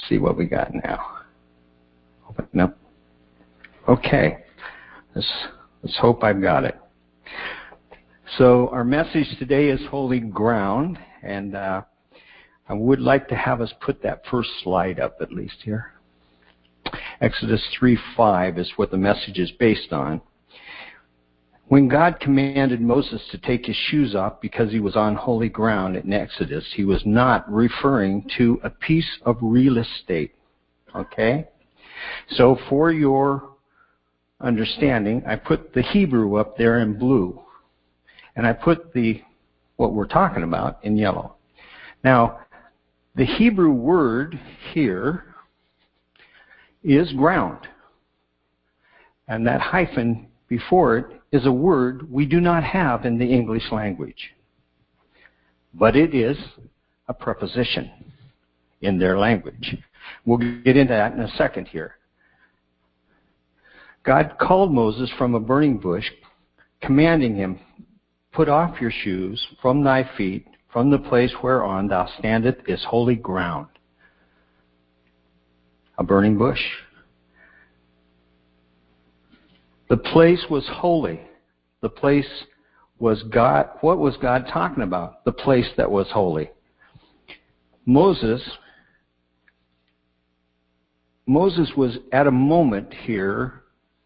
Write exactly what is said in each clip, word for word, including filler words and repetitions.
see what we got now. Open up. Okay. Let's, let's hope I've got it. So our message today is holy ground, and uh, I would like to have us put that first slide up at least here. Exodus three five is what the message is based on. When God commanded Moses to take his shoes off because he was on holy ground in Exodus, he was not referring to a piece of real estate. Okay? So for your understanding, I put the Hebrew up there in blue. And I put the what we're talking about in yellow. Now, the Hebrew word here is ground. And that hyphen before it is a word we do not have in the English language. But it is a preposition in their language. We'll get into that in a second here. God called Moses from a burning bush, commanding him, "Put off your shoes from thy feet, from the place whereon thou standest is holy ground." A burning bush. The place was holy. The place was God. What was God talking about? The place that was holy. Moses, Moses was at a moment here.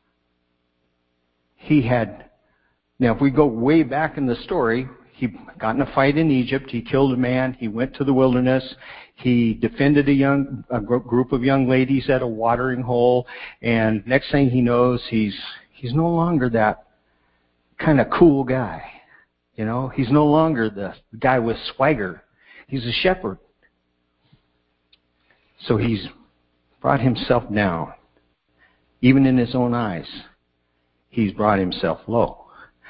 He had Now, if we go way back in the story, he got in a fight in Egypt. He killed a man. He went to the wilderness. He defended a young a group of young ladies at a watering hole. And next thing he knows, he's he's no longer that kind of cool guy. You know, he's no longer the guy with swagger. He's a shepherd. So he's brought himself down. Even in his own eyes, he's brought himself low.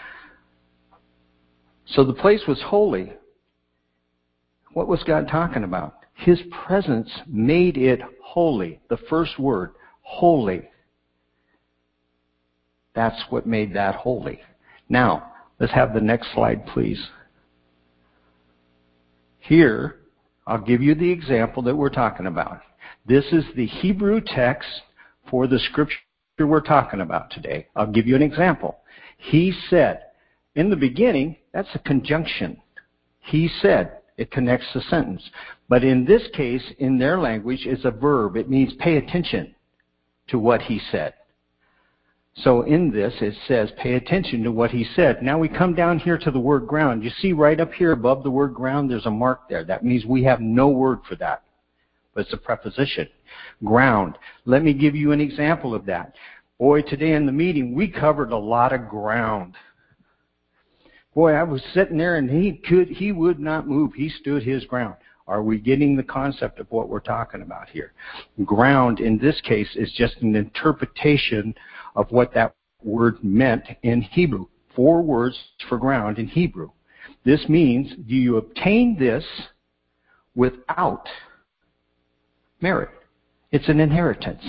So the place was holy. What was God talking about? His presence made it holy. The first word, holy. That's what made that holy. Now, let's have the next slide, please. Here, I'll give you the example that we're talking about. This is the Hebrew text for the scripture we're talking about today. I'll give you an example. He said, in the beginning, that's a conjunction. He said, it connects the sentence. But in this case, in their language, it's a verb. It means pay attention to what he said. So in this, it says, pay attention to what he said. Now we come down here to the word ground. You see right up here above the word ground, there's a mark there. That means we have no word for that. But it's a preposition. Ground. Let me give you an example of that. Boy, today in the meeting, we covered a lot of ground. Boy, I was sitting there and he could, he would not move. He stood his ground. Are we getting the concept of what we're talking about here? Ground, in this case, is just an interpretation of what that word meant in Hebrew. Four words for ground in Hebrew. This means, do you obtain this without merit? It's an inheritance.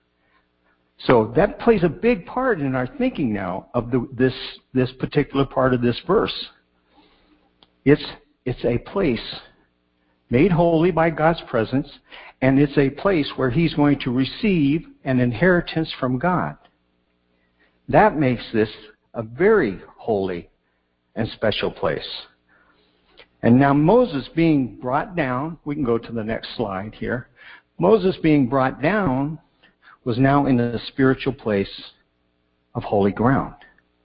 So that plays a big part in our thinking now of the, this this particular part of this verse. It's it's a place made holy by God's presence, and it's a place where he's going to receive an inheritance from God. That makes this a very holy and special place. And now Moses being brought down, we can go to the next slide here. Moses being brought down was now in a spiritual place of holy ground.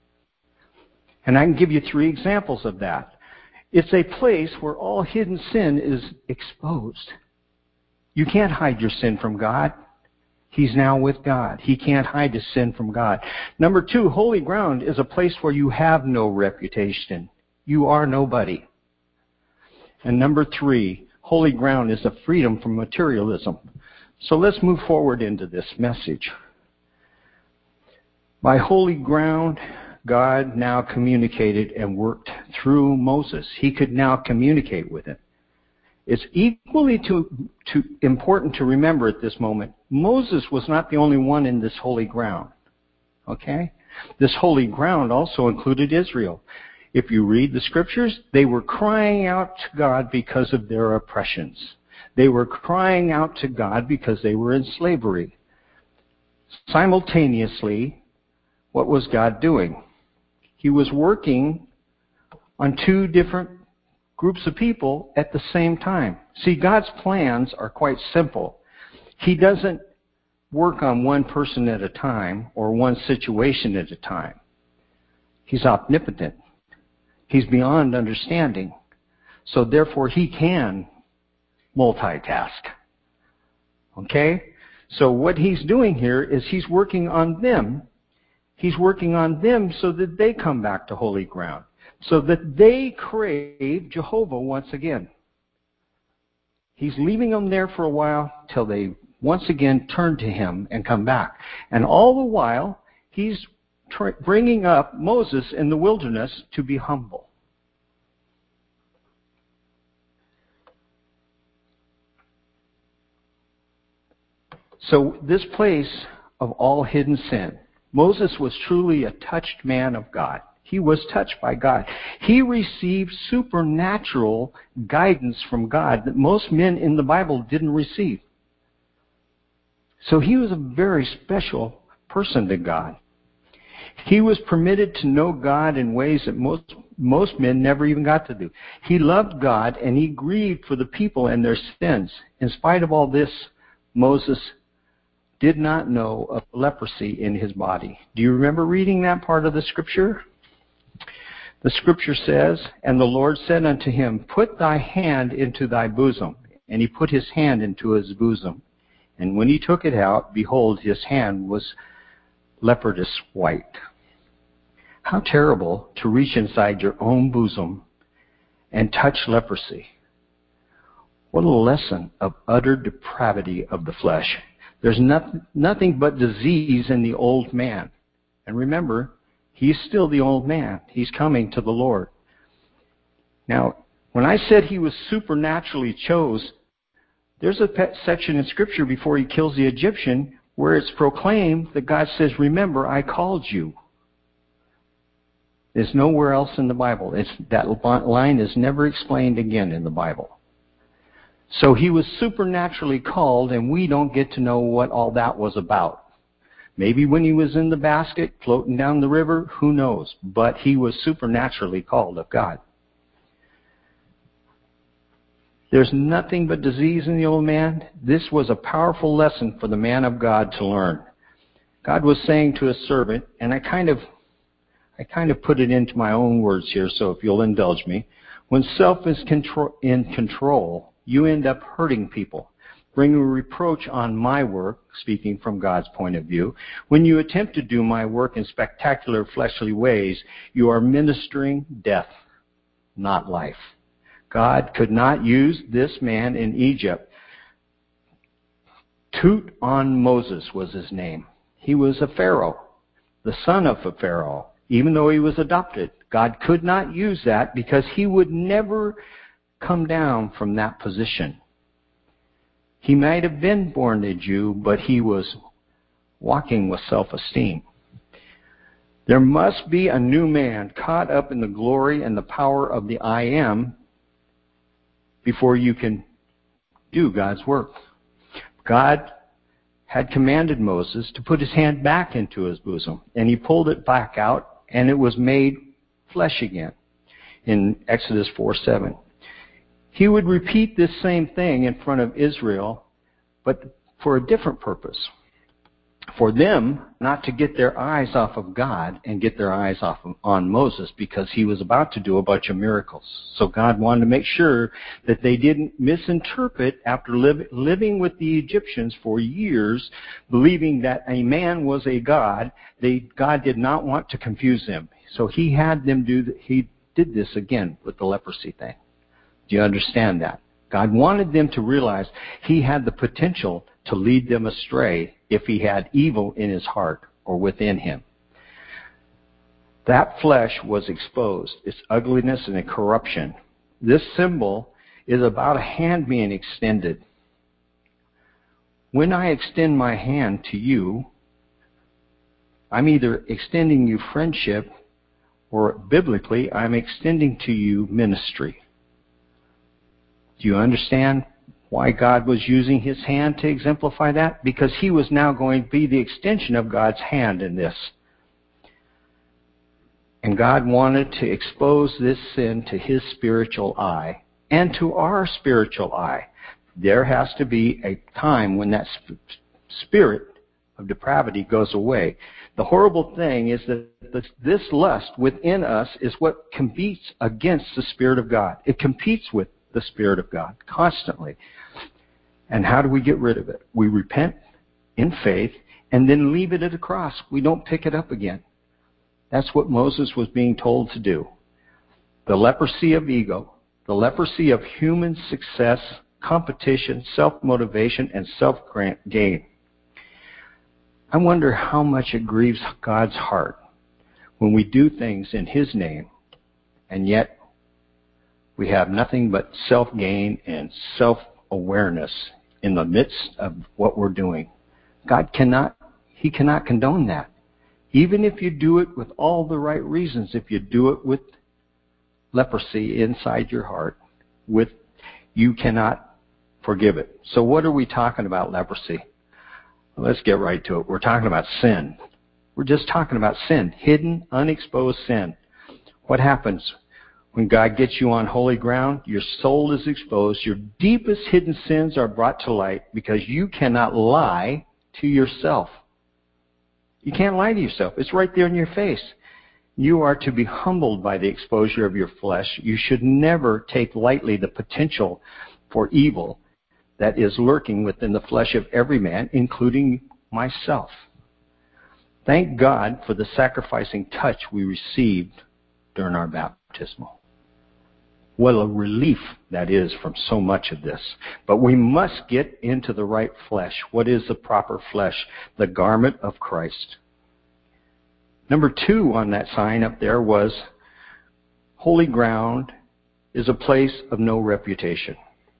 And I can give you three examples of that. It's a place where all hidden sin is exposed. You can't hide your sin from God. He's now with God. He can't hide his sin from God. Number two, holy ground is a place where you have no reputation. You are nobody. And number three, holy ground is a freedom from materialism. So let's move forward into this message. By holy ground, God now communicated and worked through Moses. He could now communicate with him. It's equally to, to important to remember at this moment, Moses was not the only one in this holy ground. Okay? This holy ground also included Israel. If you read the scriptures, they were crying out to God because of their oppressions. They were crying out to God because they were in slavery. Simultaneously, what was God doing? He was working on two different groups of people at the same time. See, God's plans are quite simple. He doesn't work on one person at a time or one situation at a time. He's omnipotent. He's beyond understanding. So therefore, he can multitask. Okay? So what he's doing here is he's working on them. He's working on them so that they come back to holy ground, so that they crave Jehovah once again. He's leaving them there for a while till they once again turn to him and come back. And all the while, he's tr- bringing up Moses in the wilderness to be humble. So this place of all hidden sin, Moses was truly a touched man of God. He was touched by God. He received supernatural guidance from God that most men in the Bible didn't receive. So he was a very special person to God. He was permitted to know God in ways that most most men never even got to do. He loved God and he grieved for the people and their sins. In spite of all this, Moses did not know of leprosy in his body. Do you remember reading that part of the scripture? The scripture says, "And the Lord said unto him, Put thy hand into thy bosom. And he put his hand into his bosom. And when he took it out, behold, his hand was leprous white." How terrible to reach inside your own bosom and touch leprosy. What a lesson of utter depravity of the flesh. There's nothing, nothing but disease in the old man. And remember, he's still the old man. He's coming to the Lord. Now, when I said he was supernaturally chose, there's a section in Scripture before he kills the Egyptian where it's proclaimed that God says, "Remember, I called you." There's nowhere else in the Bible. It's, that line is never explained again in the Bible. So he was supernaturally called, and we don't get to know what all that was about. Maybe when he was in the basket floating down the river, who knows? But he was supernaturally called of God. There's nothing but disease in the old man. This was a powerful lesson for the man of God to learn. God was saying to his servant, and I kind of I kind of put it into my own words here, so if you'll indulge me. When self is control, in control, you end up hurting people, bringing reproach on my work, speaking from God's point of view. When you attempt to do my work in spectacular fleshly ways, you are ministering death, not life. God could not use this man in Egypt. Tut-on-Moses was his name. He was a Pharaoh, the son of a Pharaoh, even though he was adopted. God could not use that because he would never come down from that position. He might have been born a Jew, but he was walking with self-esteem. There must be a new man caught up in the glory and the power of the I Am before you can do God's work. God had commanded Moses to put his hand back into his bosom, and he pulled it back out, and it was made flesh again in Exodus four seven. He would repeat this same thing in front of Israel, but for a different purpose. For them not to get their eyes off of God and get their eyes off of, on Moses, because he was about to do a bunch of miracles. So God wanted to make sure that they didn't misinterpret after live, living with the Egyptians for years, believing that a man was a god. They, God did not want to confuse them. So he had them do, the, he did this again with the leprosy thing. Do you understand that? God wanted them to realize he had the potential to lead them astray if he had evil in his heart or within him. That flesh was exposed, its ugliness and its corruption. This symbol is about a hand being extended. When I extend my hand to you, I'm either extending you friendship or biblically, I'm extending to you ministry. Do you understand Why God was using his hand to exemplify that? Because he was now going to be the extension of God's hand in this. And God wanted to expose this sin to his spiritual eye and to our spiritual eye. There has to be a time when that sp- spirit of depravity goes away. The horrible thing is that this lust within us is what competes against the Spirit of God. It competes with the Spirit of God constantly. And how do we get rid of it? We repent in faith and then leave it at the cross. We don't pick it up again. That's what Moses was being told to do. The leprosy of ego, the leprosy of human success, competition, self-motivation, and self-gain. I wonder how much it grieves God's heart when we do things in his name, and yet we have nothing but self-gain and self-awareness in the midst of what we're doing. God cannot, he cannot condone that. Even if you do it with all the right reasons, if you do it with leprosy inside your heart, with you cannot forgive it. So what are we talking about, leprosy? Well, let's get right to it. We're talking about sin. We're just talking about sin, hidden, unexposed sin. What happens when God gets you on holy ground? Your soul is exposed. Your deepest hidden sins are brought to light because you cannot lie to yourself. You can't lie to yourself. It's right there in your face. You are to be humbled by the exposure of your flesh. You should never take lightly the potential for evil that is lurking within the flesh of every man, including myself. Thank God for the sacrificing touch we received during our baptismal. What a relief that is from so much of this. But we must get into the right flesh. What is the proper flesh? The garment of Christ. Number two on that sign up there was, holy ground is a place of no reputation.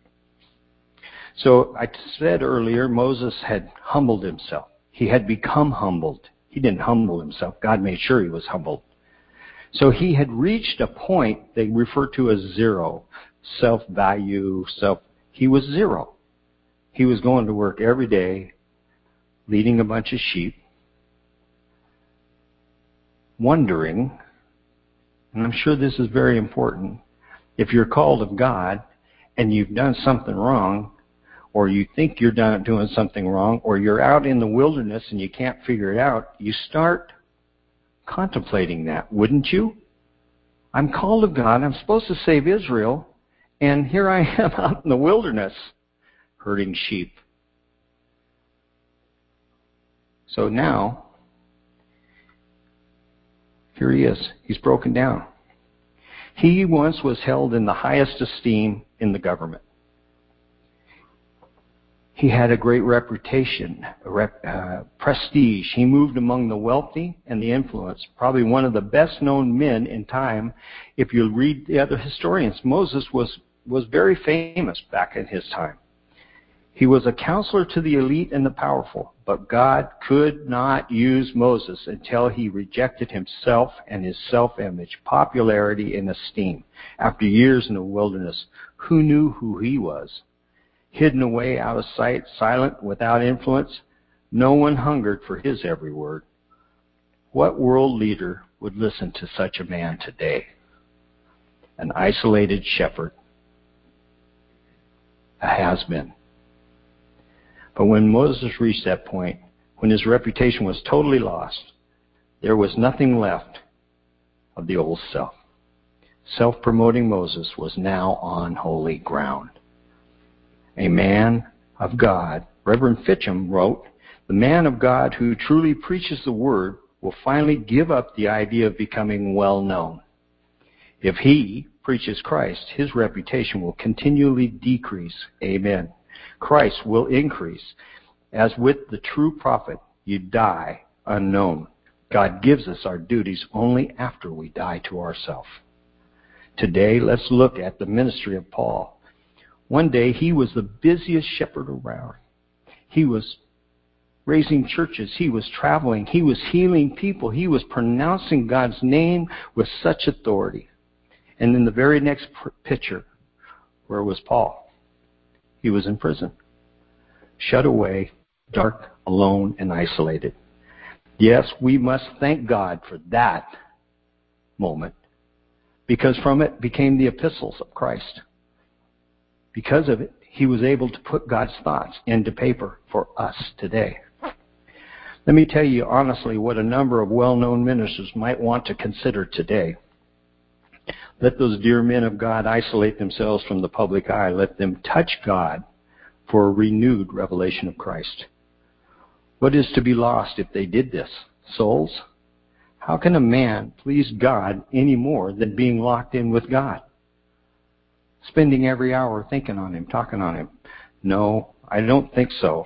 So I said earlier, Moses had humbled himself. He had become humbled. He didn't humble himself. God made sure he was humbled. So he had reached a point they refer to as zero, self-value, self. He was zero. He was going to work every day, leading a bunch of sheep, wondering, and I'm sure this is very important, if you're called of God and you've done something wrong, or you think you're done doing something wrong, or you're out in the wilderness and you can't figure it out, you start contemplating that, wouldn't you? I'm called of God. I'm supposed to save Israel, and here I am out in the wilderness herding sheep. So now, here he is. He's broken down. He once was held in the highest esteem in the government. He had a great reputation, a rep, uh, prestige. He moved among the wealthy and the influenced. Probably one of the best known men in time. If you read the other historians, Moses was, was very famous back in his time. He was a counselor to the elite and the powerful, but God could not use Moses until he rejected himself and his self-image, popularity, and esteem. After years in the wilderness, who knew who he was? Hidden away, out of sight, silent, without influence. No one hungered for his every word. What world leader would listen to such a man today? An isolated shepherd. A has-been. But when Moses reached that point, when his reputation was totally lost, there was nothing left of the old self. Self-promoting Moses was now on holy ground. A man of God, Reverend Fitcham wrote, the man of God who truly preaches the word will finally give up the idea of becoming well known. If he preaches Christ, his reputation will continually decrease. Amen. Christ will increase. As with the true prophet, you die unknown. God gives us our duties only after we die to ourselves. Today, let's look at the ministry of Paul. One day, he was the busiest shepherd around. He was raising churches. He was traveling. He was healing people. He was pronouncing God's name with such authority. And in the very next picture, where was Paul? He he was in prison, shut away, dark, alone, and isolated. Yes, we must thank God for that moment, because from it became the epistles of Christ. Because of it, he was able to put God's thoughts into paper for us today. Let me tell you honestly what a number of well-known ministers might want to consider today. Let those dear men of God isolate themselves from the public eye. Let them touch God for a renewed revelation of Christ. What is to be lost if they did this? Souls? How can a man please God any more than being locked in with God? Spending every hour thinking on Him, talking on Him? No, I don't think so.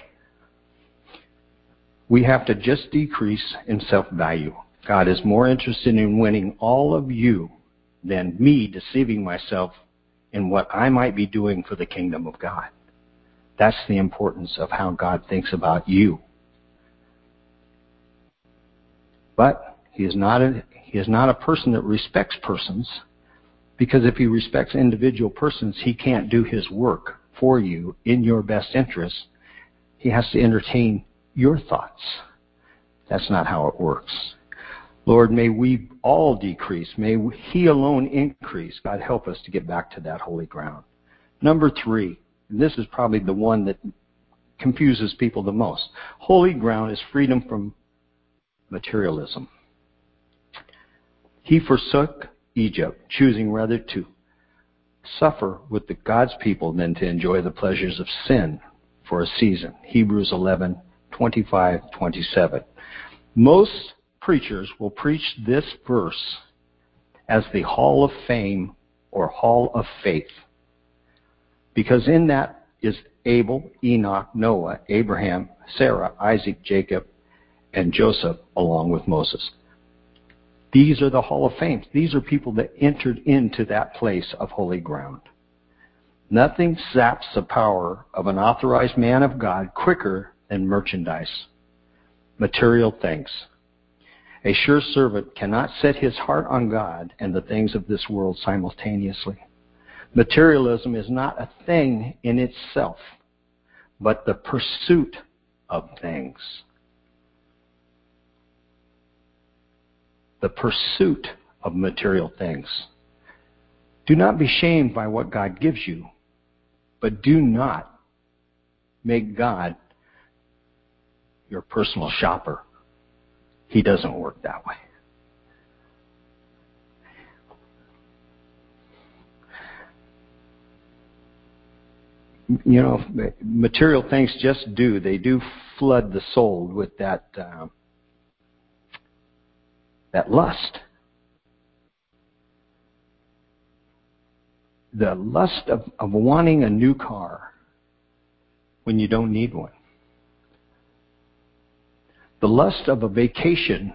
We have to just decrease in self-value. God is more interested in winning all of you than me deceiving myself in what I might be doing for the kingdom of God. That's the importance of how God thinks about you. But He is not a, he is not a person that respects persons, because if He respects individual persons, He can't do His work for you in your best interest. He has to entertain your thoughts. That's not how it works. Lord, may we all decrease. May He alone increase. God, help us to get back to that holy ground. Number three, and this is probably the one that confuses people the most. Holy ground is freedom from materialism. He forsook Egypt, choosing rather to suffer with the God's people than to enjoy the pleasures of sin for a season. Hebrews eleven, twenty-five, twenty-seven. Most preachers will preach this verse as the hall of fame or hall of faith, because in that is Abel, Enoch, Noah, Abraham, Sarah, Isaac, Jacob, and Joseph, along with Moses. These are the hall of fame. These are people that entered into that place of holy ground. Nothing saps the power of an authorized man of God quicker than merchandise, material things. A sure servant cannot set his heart on God and the things of this world simultaneously. Materialism is not a thing in itself, but the pursuit of things. The pursuit of material things. Do not be shamed by what God gives you, but do not make God your personal shopper. He doesn't work that way. You know, material things just do. They do flood the soul with that uh, that lust. The lust of, of wanting a new car when you don't need one. The lust of a vacation,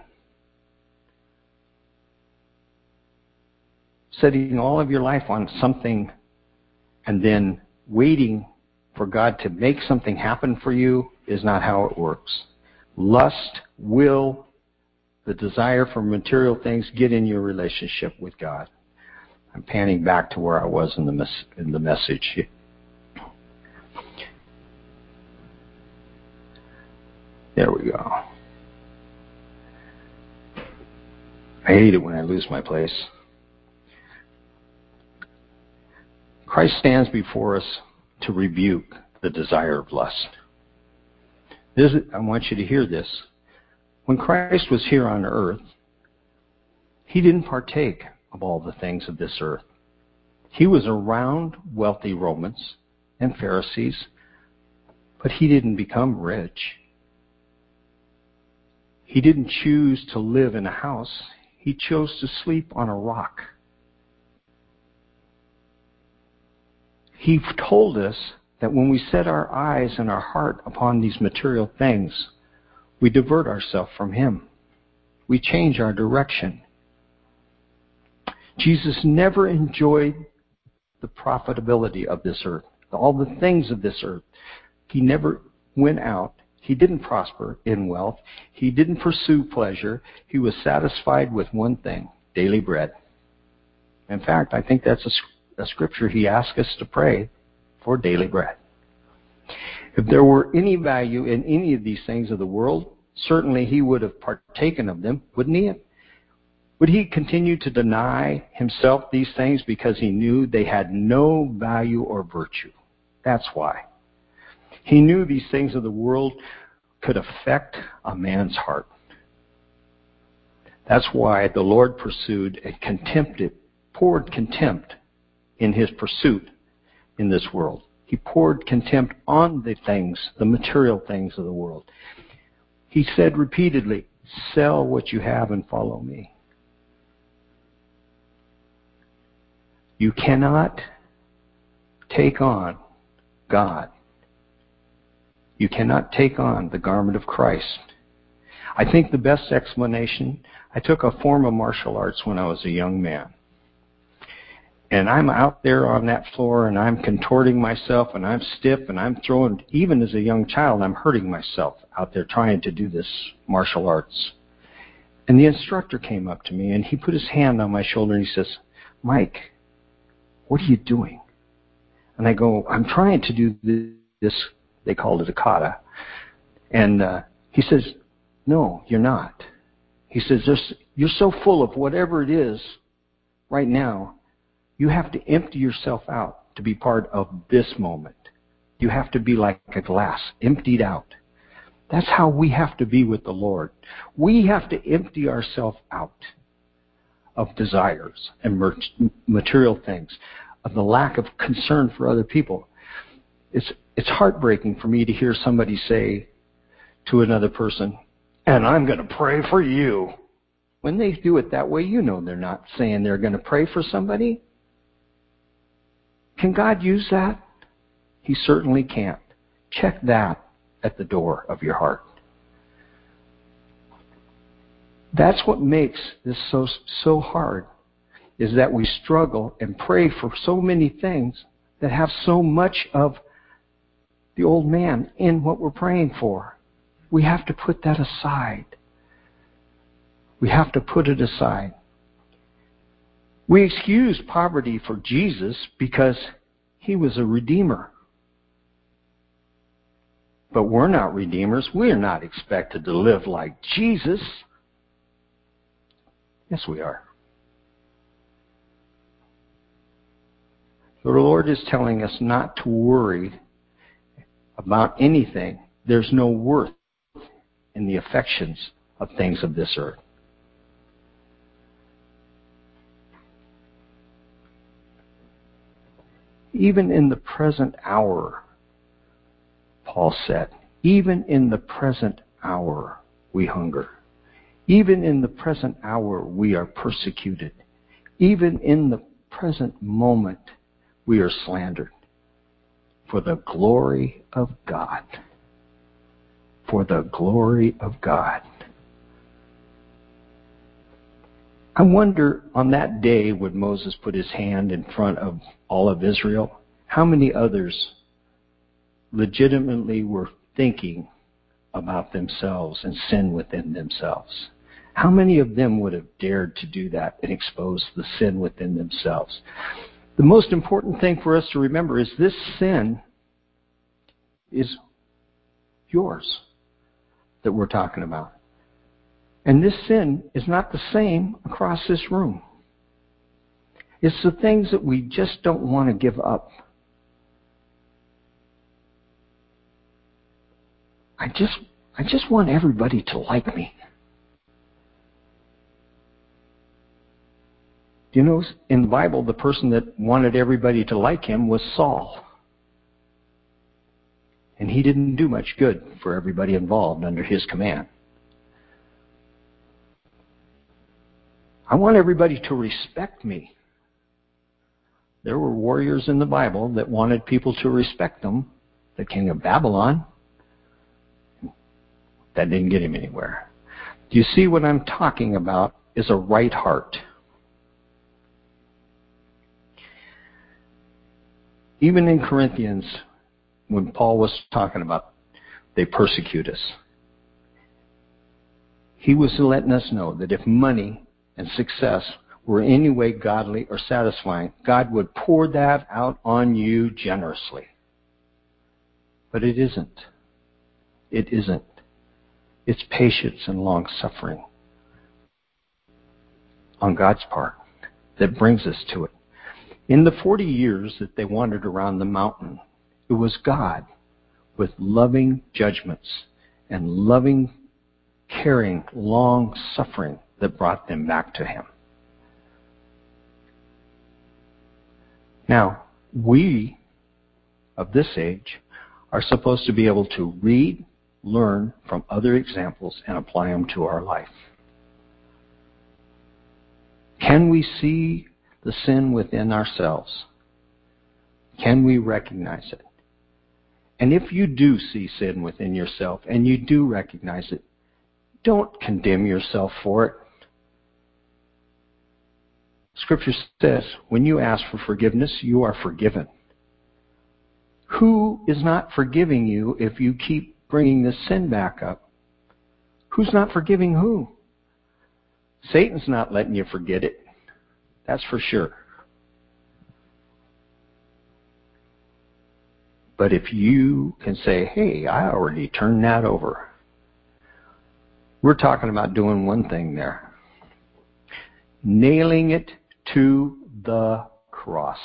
setting all of your life on something and then waiting for God to make something happen for you, is not how it works. Lust will, the desire for material things, get in your relationship with God. I'm panning back to where I was in the mes- in the message. There we go. I hate it when I lose my place. Christ stands before us to rebuke the desire of lust. This, I want you to hear this. When Christ was here on earth, He didn't partake of all the things of this earth. He was around wealthy Romans and Pharisees, but He didn't become rich. He didn't choose to live in a house. He chose to sleep on a rock. He told us that when we set our eyes and our heart upon these material things, we divert ourselves from Him. We change our direction. Jesus never enjoyed the profitability of this earth, all the things of this earth. He never went out. He didn't prosper in wealth. He didn't pursue pleasure. He was satisfied with one thing, daily bread. In fact, I think that's a, a scripture He asked us to pray for, daily bread. If there were any value in any of these things of the world, certainly he would have partaken of them, wouldn't he? Would he continue to deny himself these things because he knew they had no value or virtue? That's why. He knew these things of the world could affect a man's heart. That's why the Lord pursued and contempted, poured contempt in his pursuit in this world. He poured contempt on the things, the material things of the world. He said repeatedly, sell what you have and follow me. You cannot take on God. You cannot take on the garment of Christ. I think the best explanation, I took a form of martial arts when I was a young man. And I'm out there on that floor and I'm contorting myself and I'm stiff and I'm throwing, even as a young child, I'm hurting myself out there trying to do this martial arts. And the instructor came up to me and he put his hand on my shoulder and he says, Mike, what are you doing? And I go, I'm trying to do this, they called it a kata. And uh, he says, no, you're not. He says, There's, you're so full of whatever it is right now, you have to empty yourself out to be part of this moment. You have to be like a glass, emptied out. That's how we have to be with the Lord. We have to empty ourselves out of desires and material things, of the lack of concern for other people. It's, it's heartbreaking for me to hear somebody say to another person, and I'm going to pray for you. When they do it that way, you know they're not saying they're going to pray for somebody. Can God use that? He certainly can't. Check that at the door of your heart. That's what makes this so so hard, is that we struggle and pray for so many things that have so much of the old man in what we're praying for. We have to put that aside. We have to put it aside. We excuse poverty for Jesus because he was a redeemer. But we're not redeemers. We are not expected to live like Jesus. Yes, we are. The Lord is telling us not to worry about anything. There's no worth in the affections of things of this earth. Even in the present hour, Paul said, even in the present hour we hunger. Even in the present hour we are persecuted. Even in the present moment we are slandered. For the glory of God. For the glory of God. I wonder, on that day when Moses put his hand in front of all of Israel, how many others legitimately were thinking about themselves and sin within themselves? How many of them would have dared to do that and expose the sin within themselves? The most important thing for us to remember is this sin is yours that we're talking about. And this sin is not the same across this room. It's the things that we just don't want to give up. I just, I just want everybody to like me. You know, in the Bible, the person that wanted everybody to like him was Saul. And he didn't do much good for everybody involved under his command. I want everybody to respect me. There were warriors in the Bible that wanted people to respect them. The king of Babylon. That didn't get him anywhere. Do you see what I'm talking about is a right heart? Even in Corinthians, when Paul was talking about they persecute us, he was letting us know that if money and success were in any way godly or satisfying, God would pour that out on you generously. But it isn't. It isn't. It's patience and long-suffering on God's part that brings us to it. In the forty years that they wandered around the mountain, it was God with loving judgments and loving, caring, long-suffering that brought them back to Him. Now, we of this age are supposed to be able to read, learn from other examples, and apply them to our life. Can we see the sin within ourselves? Can we recognize it? And if you do see sin within yourself and you do recognize it, don't condemn yourself for it. Scripture says, when you ask for forgiveness, you are forgiven. Who is not forgiving you if you keep bringing this sin back up? Who's not forgiving who? Satan's not letting you forget it. That's for sure. But if you can say, hey, I already turned that over. We're talking about doing one thing there. Nailing it to the cross.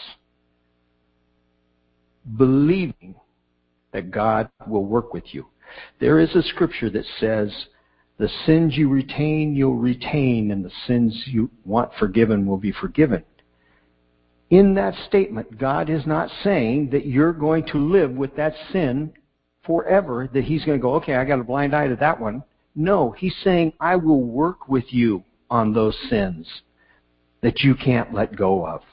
Believing that God will work with you. There is a scripture that says, the sins you retain, you'll retain, and the sins you want forgiven will be forgiven. In that statement, God is not saying that you're going to live with that sin forever, that He's going to go, okay, I got a blind eye to that one. No, He's saying, I will work with you on those sins that you can't let go of.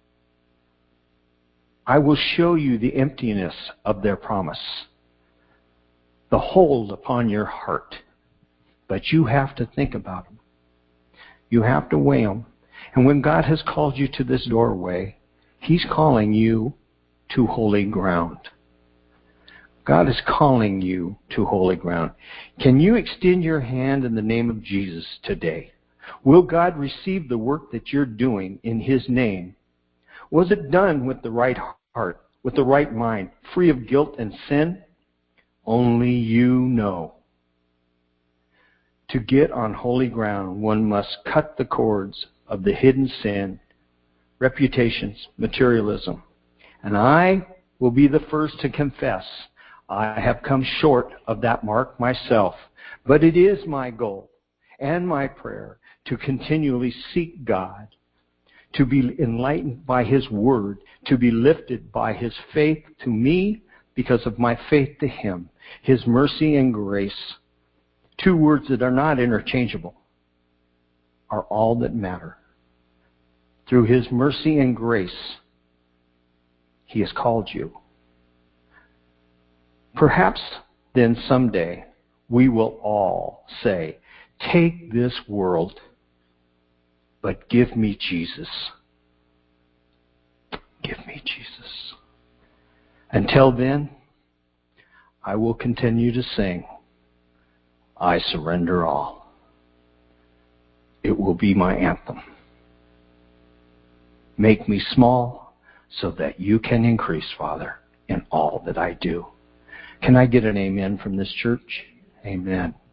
I will show you the emptiness of their promise, the hold upon your heart. But you have to think about them. You have to weigh them. And when God has called you to this doorway, He's calling you to holy ground. God is calling you to holy ground. Can you extend your hand in the name of Jesus today? Will God receive the work that you're doing in His name? Was it done with the right heart, with the right mind, free of guilt and sin? Only you know. To get on holy ground, one must cut the cords of the hidden sin, reputations, materialism. And I will be the first to confess, I have come short of that mark myself. But it is my goal and my prayer to continually seek God, to be enlightened by His Word, to be lifted by His faith to me because of my faith to Him, His mercy and grace. Two words that are not interchangeable are all that matter. Through His mercy and grace, He has called you. Perhaps then someday we will all say, take this world, but give me Jesus. Give me Jesus. Until then, I will continue to sing, I surrender all. It will be my anthem. Make me small so that you can increase, Father, in all that I do. Can I get an amen from this church? Amen.